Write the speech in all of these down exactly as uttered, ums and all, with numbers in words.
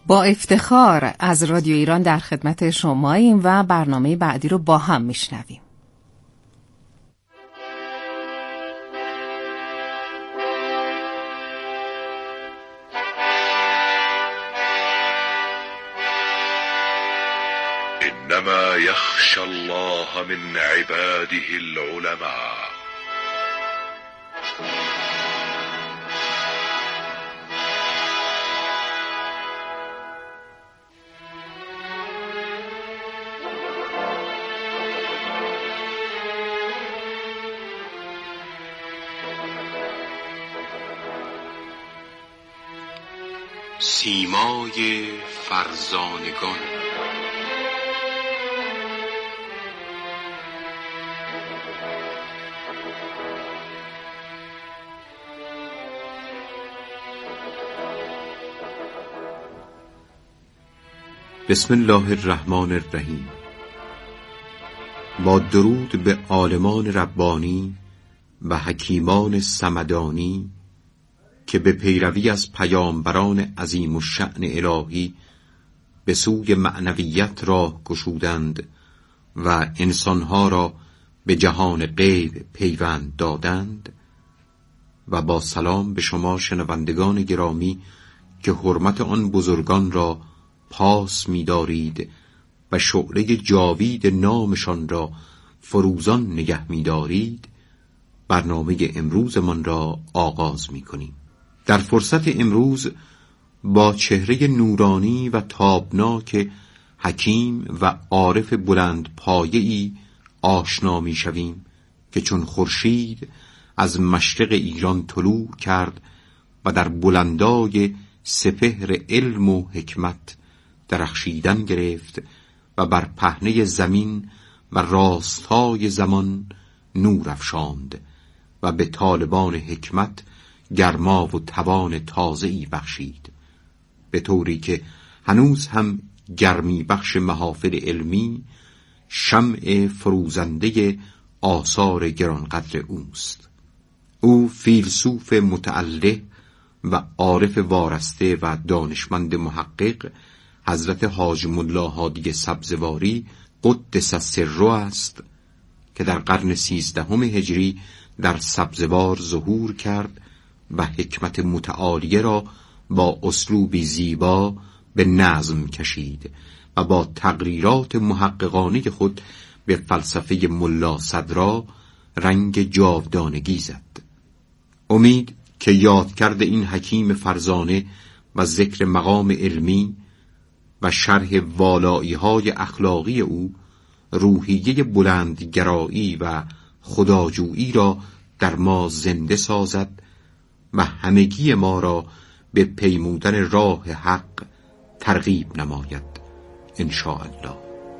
با افتخار از رادیو ایران در خدمت شماییم و برنامه بعدی رو با هم میشنویم. انما یخشی الله من عباده العلماء. سیمای فرزانگان. بسم الله الرحمن الرحیم. با درود به عالمان ربانی و حکیمان صمدانی که به پیروی از پیامبران عظیم الشأن الهی به سوی معنویت راه گشودند و انسانها را به جهان غیب پیوند دادند، و با سلام به شما شنوندگان گرامی که حرمت آن بزرگان را پاس می دارید و شعله جاوید نامشان را فروزان نگه می دارید، برنامه امروزمان را آغاز می کنیم. در فرصت امروز با چهره نورانی و تابناک حکیم و عارف بلند پایه‌ای آشنا می شویم که چون خورشید از مشرق ایران طلوع کرد و در بلندای سپهر علم و حکمت درخشیدن گرفت و بر پهنه زمین و راستای زمان نور افشاند و به طالبان حکمت گرما و توان تازه‌ای بخشید، به طوری که هنوز هم گرمی بخش محافل علمی شمع فروزنده آثار گرانقدر اوست. او فیلسوف متعله و عارف وارسته و دانشمند محقق حضرت حاج ملا هادی سبزواری قدس سره است که در قرن سیزدهم هجری در سبزوار ظهور کرد و حکمت متعالیه را با اسلوبی زیبا به نظم کشید و با تقریرات محققانه خود به فلسفه ملا صدرا رنگ جاودانگی زد. امید که یاد کرده این حکیم فرزانه و ذکر مقام علمی و شرح والایی‌های اخلاقی او روحیه بلندگرایی و خداجویی را در ما زنده سازد و همگی ما را به پیمودن راه حق ترغیب نماید ان شاء الله.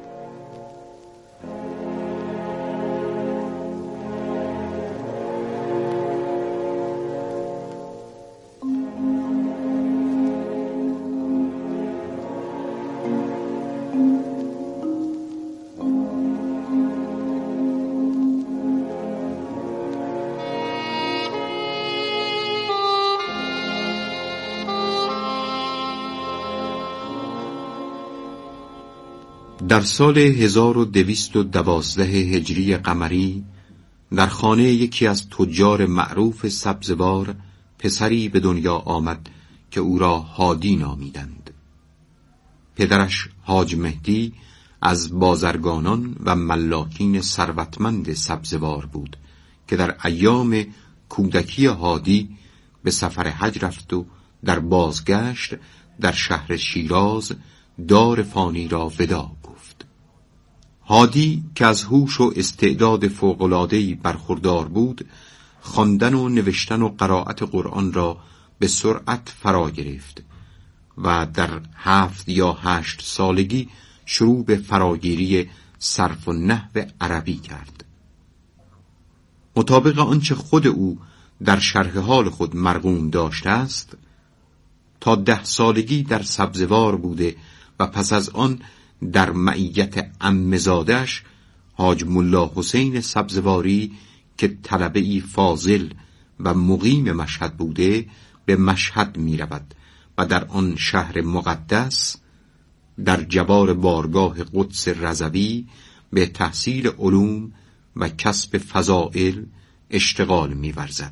در سال هزار و دویست و دوازده هجری قمری در خانه یکی از تجار معروف سبزوار پسری به دنیا آمد که او را هادی نامیدند. پدرش حاج مهدی از بازرگانان و ملاکین ثروتمند سبزوار بود که در ایام کودکی هادی به سفر حج رفت و در بازگشت در شهر شیراز دار فانی را وداع گفت. هادی که از هوش و استعداد فوق‌العاده‌ای برخوردار بود، خواندن و نوشتن و قرائت قرآن را به سرعت فرا گرفت و در هفت یا هشت سالگی شروع به فراگیری صرف و نحو عربی کرد. مطابق آنچه خود او در شرح حال خود مرقوم داشته است، تا ده سالگی در سبزوار بوده و پس از آن در معیت عمه‌زاده‌اش حاج ملا حسین سبزواری که طلبه‌ای فاضل و مقیم مشهد بوده به مشهد می رود و در آن شهر مقدس در جوار بارگاه قدس رضوی به تحصیل علوم و کسب فضائل اشتغال می‌ورزد.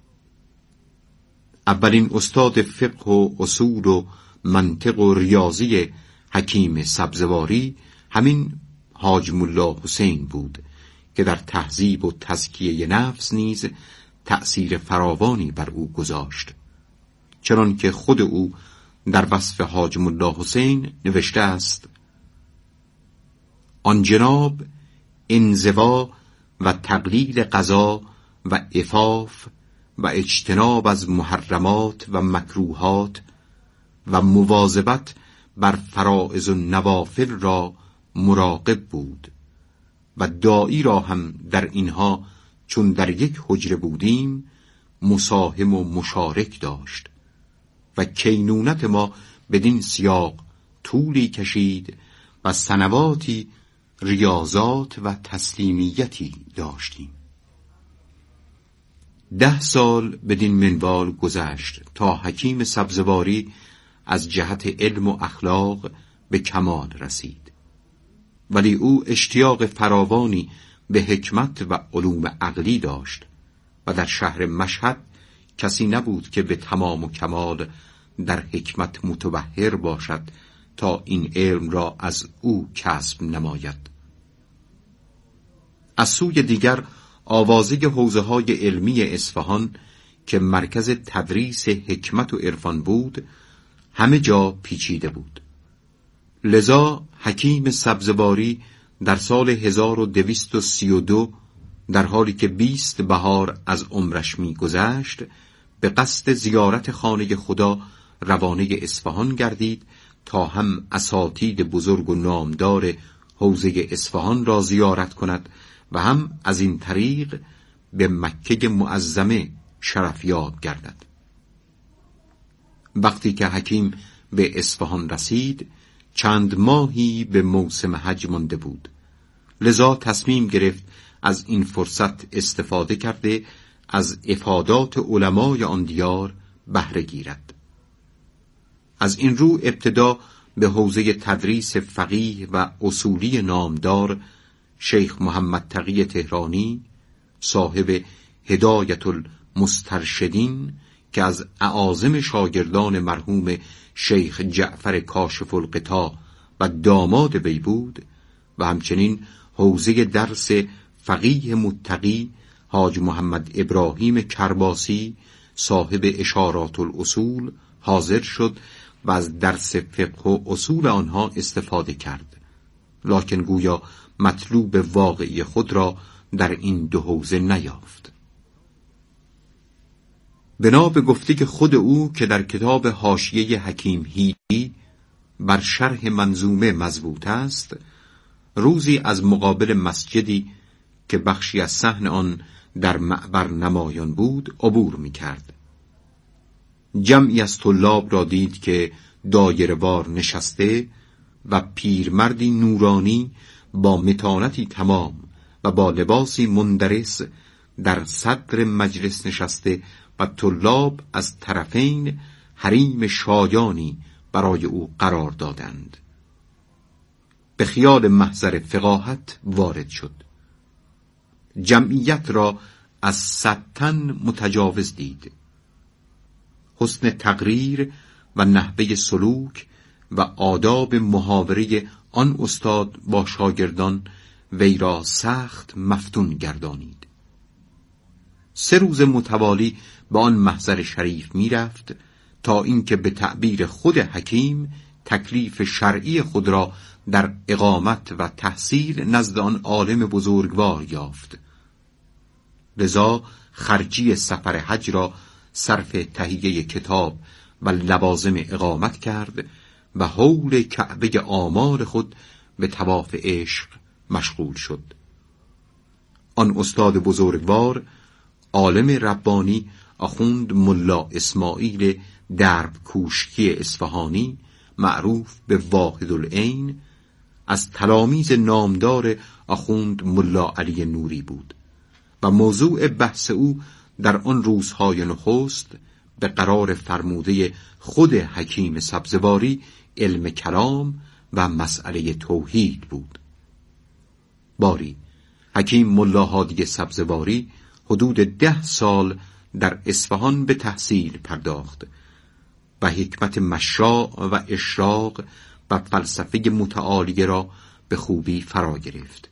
اولین استاد فقه و اصول و منطق و ریاضی حکیم سبزواری همین حاج ملا حسین بود که در تهذیب و تزکیه نفس نیز تأثیر فراوانی بر او گذاشت، چنان که خود او در وصف حاج ملا حسین نوشته است: آن جناب انزوا و تقلیل قضا و عفاف و اجتناب از محرمات و مکروهات و مواظبت بر فرائض و نوافل را مراقب بود و داعی را هم در اینها چون در یک حجره بودیم مساهم و مشارک داشت و کینونت ما بدین سیاق طولی کشید و سنواتی ریاضات و تسلیمیتی داشتیم. ده سال بدین منوال گذشت تا حکیم سبزواری از جهت علم و اخلاق به کمال رسید، ولی او اشتیاق فراوانی به حکمت و علوم عقلی داشت و در شهر مشهد کسی نبود که به تمام و کمال در حکمت متبحر باشد تا این علم را از او کسب نماید. از سوی دیگر آوازه حوزه های علمی اصفهان که مرکز تدریس حکمت و عرفان بود همه جا پیچیده بود. لذا حکیم سبزواری در سال هزار و دویست و سی و دو در حالی که بیست بهار از عمرش می گذشت به قصد زیارت خانه خدا روانه اصفهان گردید تا هم اساتید بزرگ و نامدار حوزه اصفهان را زیارت کند و هم از این طریق به مکه معظمه شرفیاب گردد. وقتی که حکیم به اصفهان رسید چند ماهی به موسم حج مانده بود، لذا تصمیم گرفت از این فرصت استفاده کرده از افادات علمای آن دیار بهره گیرد. از این رو ابتدا به حوزه تدریس فقیه و اصولی نامدار شیخ محمد تقی تهرانی صاحب هدایت المسترشدین که از اعاظم شاگردان مرحوم شیخ جعفر کاشف الغطا و داماد وی بود و همچنین حوزه درس فقیه متقی حاج محمد ابراهیم کرباسی صاحب اشارات الاصول حاضر شد و از درس فقه و اصول آنها استفاده کرد، لکن گویا مطلوب واقعی خود را در این دو حوزه نیافت. بنا به گفته خود او که در کتاب حاشیه حکیم هیلی بر شرح منظومه مضبوط است، روزی از مقابل مسجدی که بخشی از صحن آن در معبر نمایان بود عبور می کرد. جمعی از طلاب را دید که دایره‌وار نشسته و پیرمردی نورانی با متانتی تمام و با لباسی مندرس در صدر مجلس نشسته و طلاب از طرفین حریم شایانی برای او قرار دادند. به خیال محضر فقاهت وارد شد. جمعیت را از صد تن متجاوز دید. حسن تقریر و نحوه سلوک و آداب محاوره آن استاد با شاگردان وی را سخت مفتون گردانید. سه روز متوالی به آن محضر شریف می رفت تا اینکه به تعبیر خود حکیم تکلیف شرعی خود را در اقامت و تحصیل نزد آن عالم بزرگوار یافت. لذا خرجی سفر حج را صرف تهیه کتاب و لوازم اقامت کرد و حول کعبه آمال خود به طواف عشق مشغول شد. آن استاد بزرگوار عالم ربانی آخوند ملا اسماعیل درب کوشکی اصفهانی معروف به واحد العین از تلامیذ نامدار آخوند ملا علی نوری بود و موضوع بحث او در آن روزهای نخست به قرار فرموده خود حکیم سبزواری علم کلام و مسئله توحید بود. باری حکیم ملا هادی سبزواری حدود ده سال در اصفهان به تحصیل پرداخت و حکمت مشاع و اشراق و فلسفه متعالی را به خوبی فرا گرفت.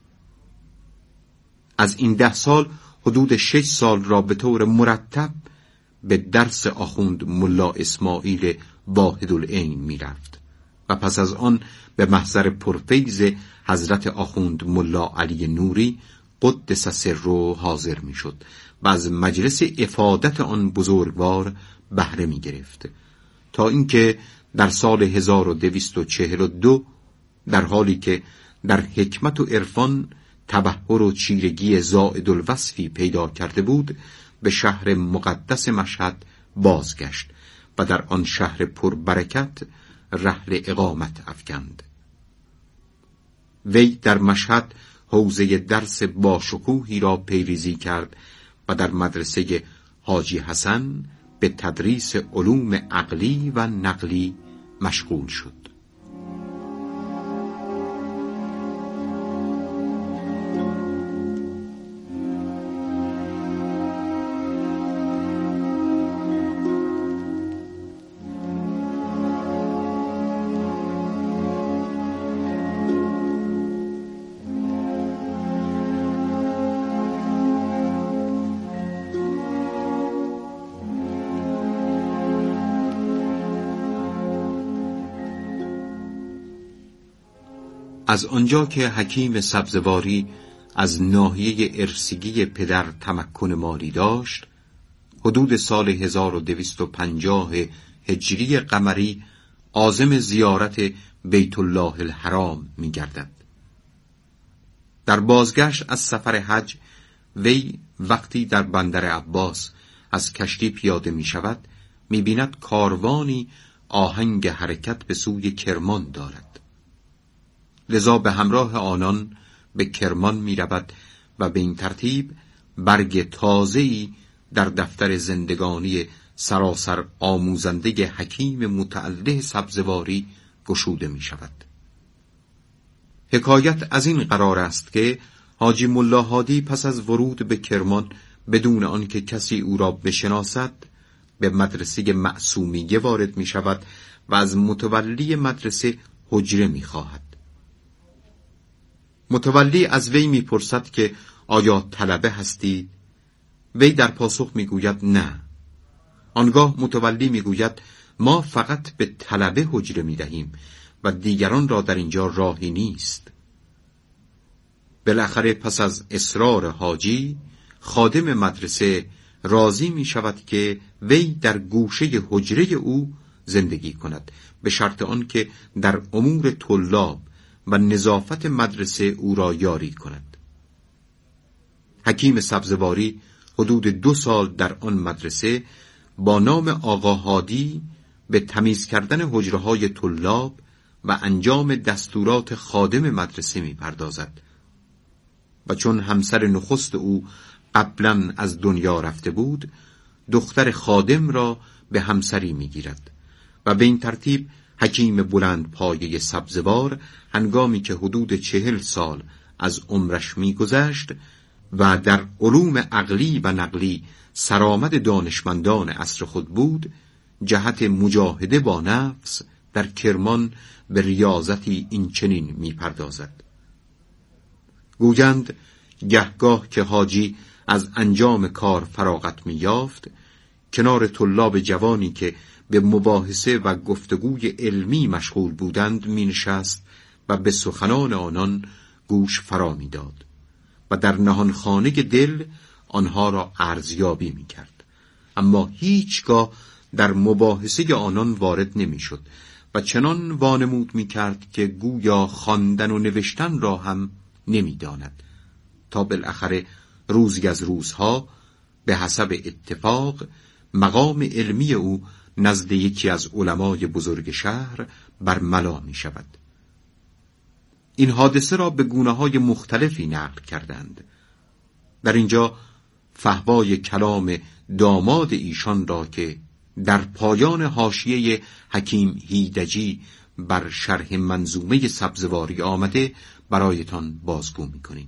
از این ده سال حدود شش سال را به طور مرتب به درس آخوند ملا اسماعیل واحدالعین می رفت و پس از آن به محضر پرفیض حضرت آخوند ملا علی نوری قدس سره حاضر می شد و از مجلس افادت آن بزرگوار بهره می گرفت، تا اینکه در سال هزار و دویست و چهل و دو در حالی که در حکمت و عرفان تبحر و چیرگی زائد الوصفی پیدا کرده بود، به شهر مقدس مشهد بازگشت و در آن شهر پربرکت رحل اقامت افکند. وی در مشهد حوزه درس باشکوهی را پیریزی کرد و در مدرسه حاجی حسن به تدریس علوم عقلی و نقلی مشغول شد. از آنجا که حکیم سبزواری از ناحیه ارسیگی پدر تمکن مالی داشت، حدود سال هزار و دویست و پنجاه هجری قمری عازم زیارت بیت الله الحرام می گردد. در بازگشت از سفر حج وی وقتی در بندر عباس از کشتی پیاده می شود، می بیند کاروانی آهنگ حرکت به سوی کرمان دارد. لذا به همراه آنان به کرمان می رود و به این ترتیب برگ تازه‌ای در دفتر زندگانی سراسر آموزنده حکیم متعله سبزواری گشوده می شود. حکایت از این قرار است که حاجی ملا هادی پس از ورود به کرمان بدون آنکه کسی او را بشناسد به مدرسه معصومیه وارد می شود و از متولی مدرسه حجره می خواهد. متولی از وی می پرسد که آیا طلبه هستی؟ وی در پاسخ می گوید نه. آنگاه متولی می گوید ما فقط به طلبه حجره می دهیم و دیگران را در اینجا راهی نیست. بالاخره پس از اصرار حاجی خادم مدرسه راضی می شود که وی در گوشه حجره او زندگی کند، به شرط آن که در امور طلاب و نظافت مدرسه او را یاری کند. حکیم سبزواری حدود دو سال در آن مدرسه با نام آقا هادی به تمیز کردن حجره‌های طلاب و انجام دستورات خادم مدرسه می پردازد و چون همسر نخست او قبلا از دنیا رفته بود، دختر خادم را به همسری می گیرد و به این ترتیب حکیم بلند پایه سبزوار هنگامی که حدود چهل سال از عمرش می گذشت و در علوم عقلی و نقلی سرآمد دانشمندان عصر خود بود، جهت مجاهده با نفس در کرمان به ریاضتی این چنین می پردازد. گویند گهگاه که حاجی از انجام کار فراغت می یافت، کنار طلاب جوانی که به مباحثه و گفتگوی علمی مشغول بودند می نشست و به سخنان آنان گوش فرا می داد و در نهانخانه دل آنها را ارزیابی می کرد، اما هیچگاه در مباحثه آنان وارد نمی شد و چنان وانمود می کرد که گویا خواندن و نوشتن را هم نمی داند، تا بالاخره روزی از روزها به حسب اتفاق مقام علمی او نزد یکی از علمای بزرگ شهر برملا می شود. این حادثه را به گونه‌های مختلفی نقل کردند. در اینجا فحوای کلام داماد ایشان را که در پایان حاشیه حکیم هیدجی بر شرح منظومه سبزواری آمده برایتان بازگو می‌کنیم.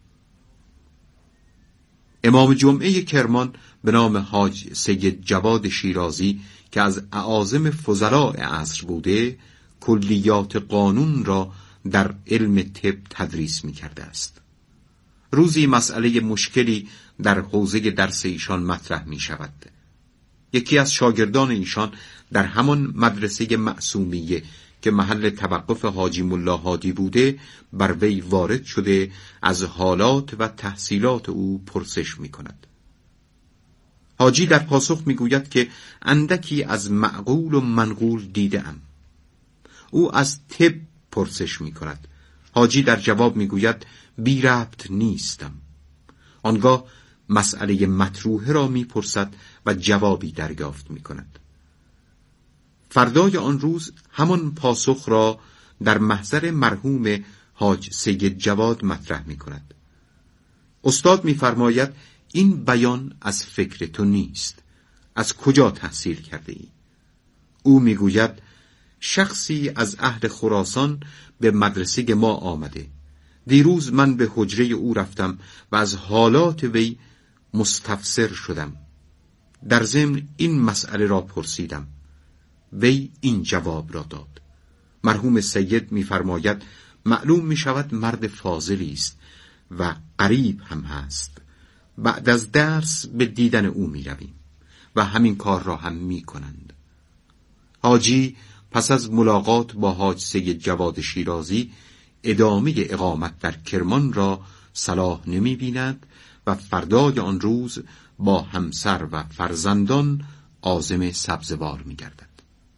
امام جمعه کرمان به نام حاج سید جواد شیرازی که از اعاظم فضلاء عصر بوده، کلیات قانون را در علم طب تدریس می‌کرده است. روزی مسئله مشکلی در حوزه درس ایشان مطرح می‌شود. یکی از شاگردان ایشان در همان مدرسه معصومیه که محل توقف حاجی ملا هادی بوده بر وی وارد شده از حالات و تحصیلات او پرسش می کند. حاجی در پاسخ می گوید که اندکی از معقول و منقول دیده ام. او از طب پرسش می کند. حاجی در جواب می گوید بی ربط نیستم. آنگاه مسئله مطروحه را می پرسد و جوابی دریافت می کند. فردای آن روز همان پاسخ را در محضر مرحوم حاج سید جواد مطرح می کند. استاد می فرماید این بیان از فکر تو نیست. از کجا تحصیل کرده ای؟ او می گوید شخصی از اهل خراسان به مدرسه ما آمده. دیروز من به حجره او رفتم و از حالات وی مستفسر شدم. در ضمن این مسئله را پرسیدم. وی این جواب را داد. مرحوم سید می‌فرماید معلوم می‌شود مرد فاضلی است و قریب هم هست. بعد از درس به دیدن او می‌رویم و همین کار را هم می‌کنند. حاجی پس از ملاقات با حاج سید جواد شیرازی ادامه اقامت در کرمان را صلاح نمی‌بیند و فردای آن روز با همسر و فرزندان عازم سبزوار می‌گردد.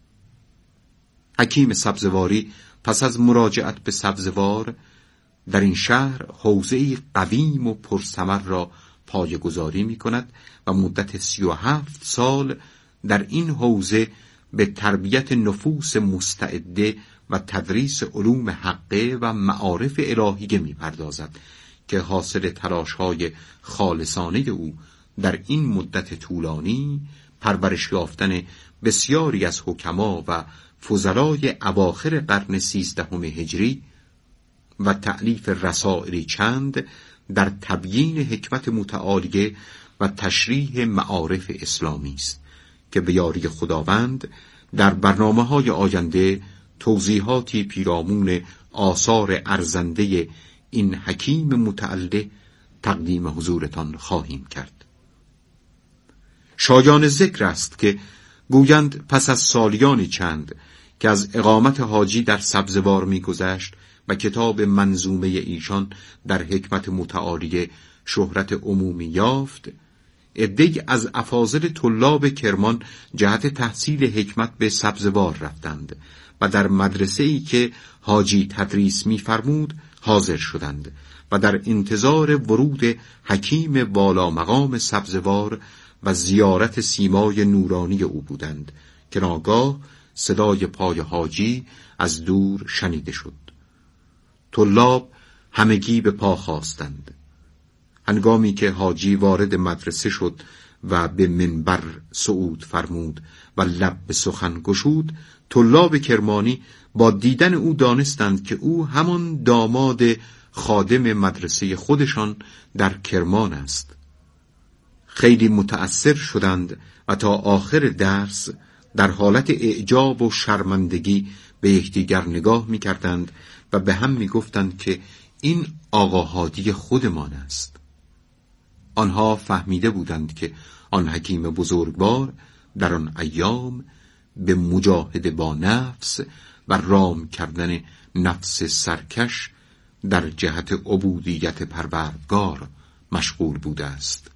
حکیم سبزواری پس از مراجعت به سبزوار در این شهر حوزه‌ای قویم و پرثمر را پایه‌گذاری می‌کند و مدت سی و هفت سال در این حوزه به تربیت نفوس مستعده و تدریس علوم حقه و معارف الهیه می‌پردازد که حاصل تلاش‌های خالصانه او در این مدت طولانی پرورش یافتن بسیاری از حکما و فضلای اواخر قرن سیزدهم هجری و تألیف رسائلی چند در تبیین حکمت متعالیه و تشریح معارف اسلامی است که به یاری خداوند در برنامه‌های آینده توضیحاتی پیرامون آثار ارزنده این حکیم متعلی تقدیم حضورتان خواهیم کرد. شایان ذکر است که گویند پس از سالیانی چند که از اقامت حاجی در سبزوار می‌گذشت و کتاب منظومه ایشان در حکمت متعالیه شهرت عمومی یافت، عده‌ای از افاضل طلاب کرمان جهت تحصیل حکمت به سبزوار رفتند و در مدرسه‌ای که حاجی تدریس می‌فرمود حاضر شدند و در انتظار ورود حکیم والا مقام سبزوار و زیارت سیمای نورانی او بودند که ناگاه صدای پای حاجی از دور شنیده شد. طلاب همگی به پا خاستند. هنگامی که حاجی وارد مدرسه شد و به منبر صعود فرمود و لب به سخن گشود، طلاب کرمانی با دیدن او دانستند که او همان داماد خادم مدرسه خودشان در کرمان است. خیلی متأثر شدند و تا آخر درس در حالت اعجاب و شرمندگی به یکدیگر نگاه می‌کردند و به هم می‌گفتند که این آقا هادی خودمان است. آنها فهمیده بودند که آن حکیم بزرگوار در آن ایام به مجاهده با نفس و رام کردن نفس سرکش در جهت عبودیت پروردگار مشغول بوده است.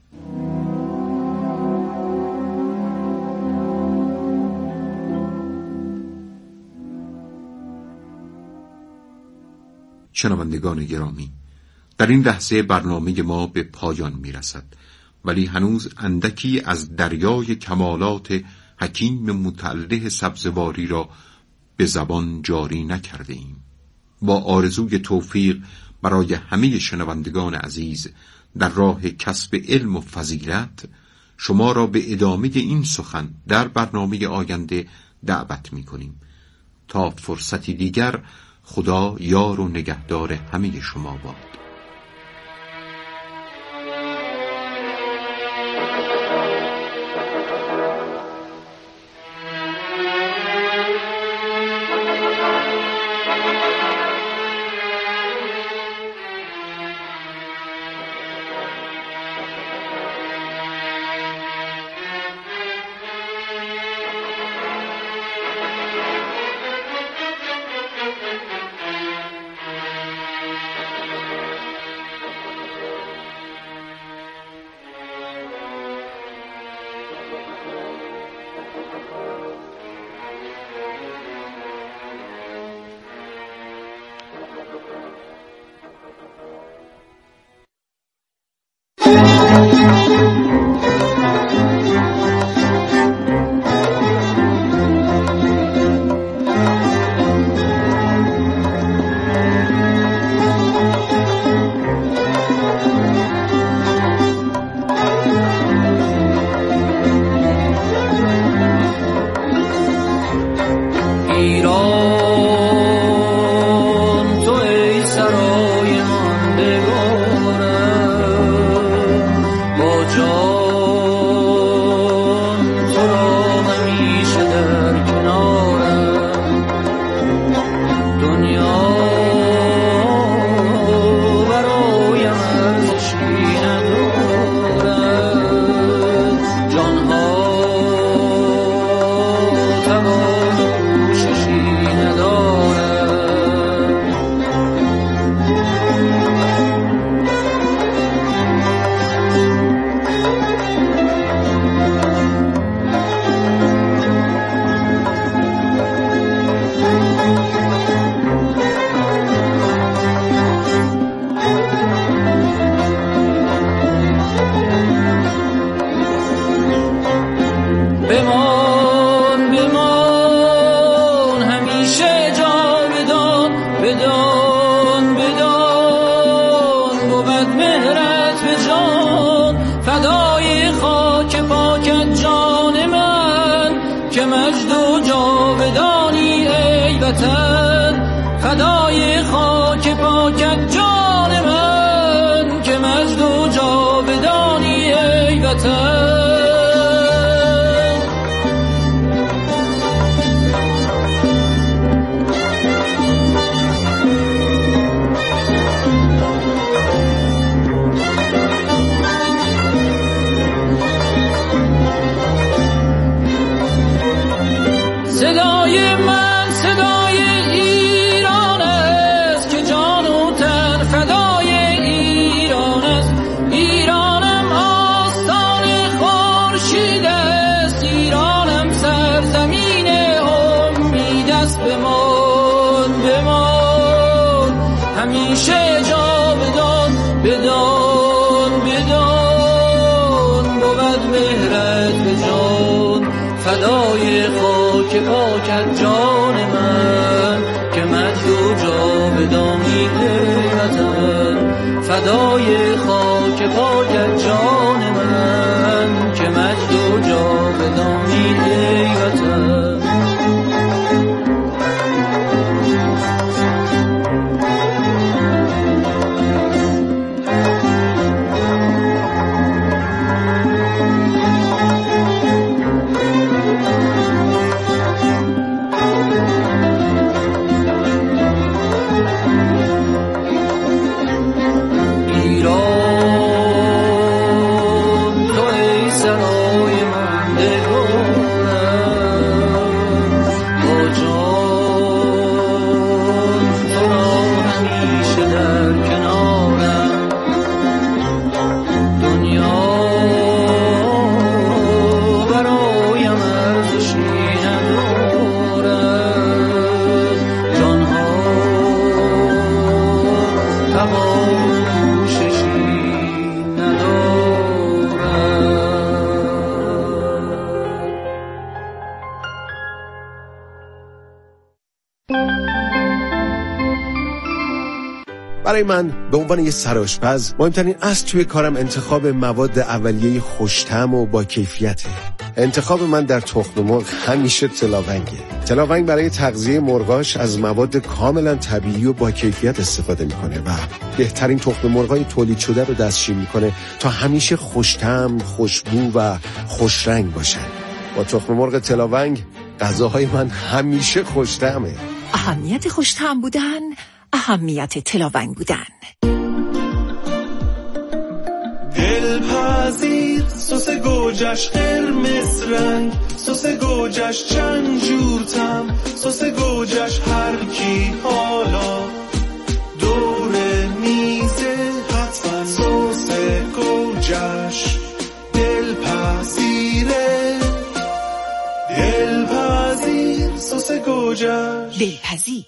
شنوندگان گرامی، در این لحظه برنامه ما به پایان می رسد، ولی هنوز اندکی از دریای کمالات حکیم متعلی سبزواری را به زبان جاری نکرده ایم. با آرزوی توفیق برای همه شنوندگان عزیز در راه کسب علم و فضیلت، شما را به ادامه این سخن در برنامه آینده دعوت می کنیم. تا فرصتی دیگر، خدا یار و نگهدار همه شما باد. فدای خاک پاکت جان من که مجد و جاودانی ای وطن. صدای من صدای ایران است که جان و تن فدای ایران است. ایرانم آستان خورشید است، ایرانم سرزمین امید است. بمان بمان همیشه جاودان، بدان بدان بود مهرت به جان. فدای خاک پاکت جان من که مجد و جاودانی ای وطن. فدای خاک پاکت جان من که مجد و جاودانی ای وطن. ایران تو ای سرای من دلبرم، برای من به عنوان یه سرآشپز مهمترین اصل توی کارم انتخاب مواد اولیه خوش‌طعم و با کیفیته. انتخاب من در تخم مرغ همیشه تلاونگه. تلاونگ برای تغذیه مرغاش از مواد کاملا طبیعی و با کیفیت استفاده میکنه و بهترین تخم مرغای تولید شده رو دستشویی میکنه تا همیشه خوش‌طعم، خوشبو و خوشرنگ باشن. با تخم مرغ تلاونگ غذاهای من همیشه خوش‌طعمه. اهمیت خوش‌طعم بودن، اهمیت تلاونگ بودن. دلپذیر سس گوجش قرمز رنگ، سس گوجش چند جور طعم، سس گوجش هر کی حالا دور میزه حتما سس گوجش دلپذیره. دلپذیر سس گوجش دلپذیر.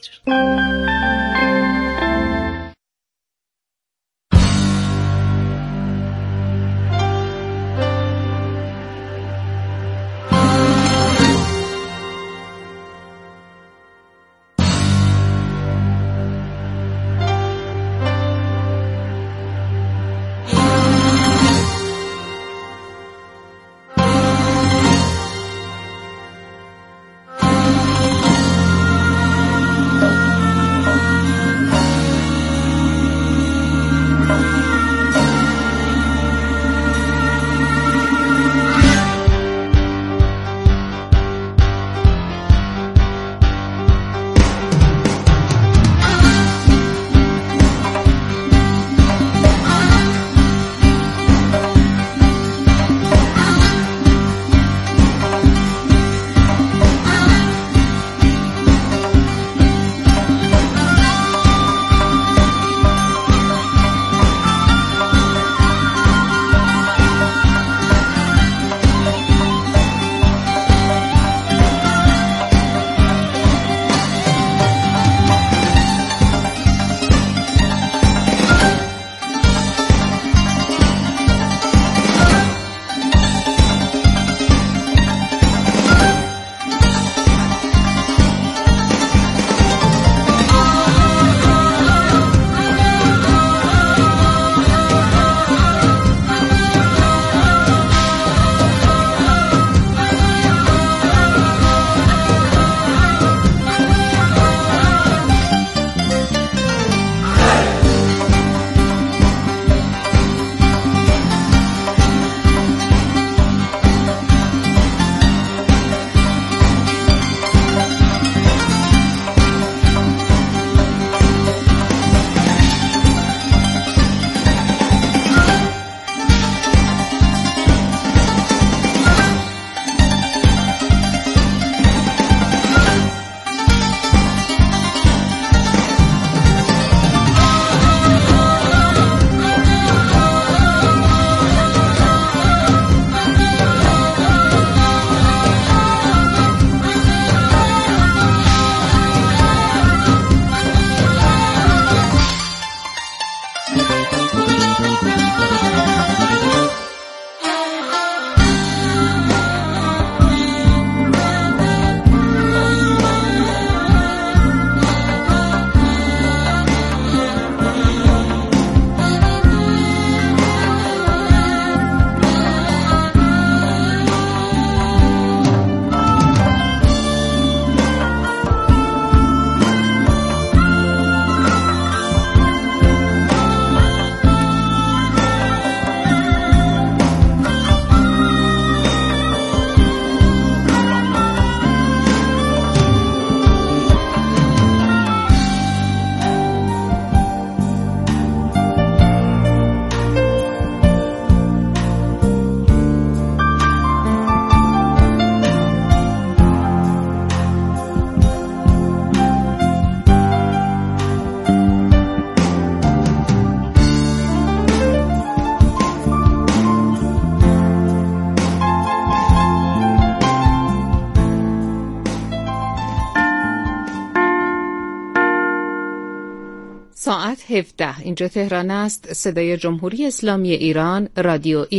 ساعت هفده اینجا تهران است. صدای جمهوری اسلامی ایران، رادیو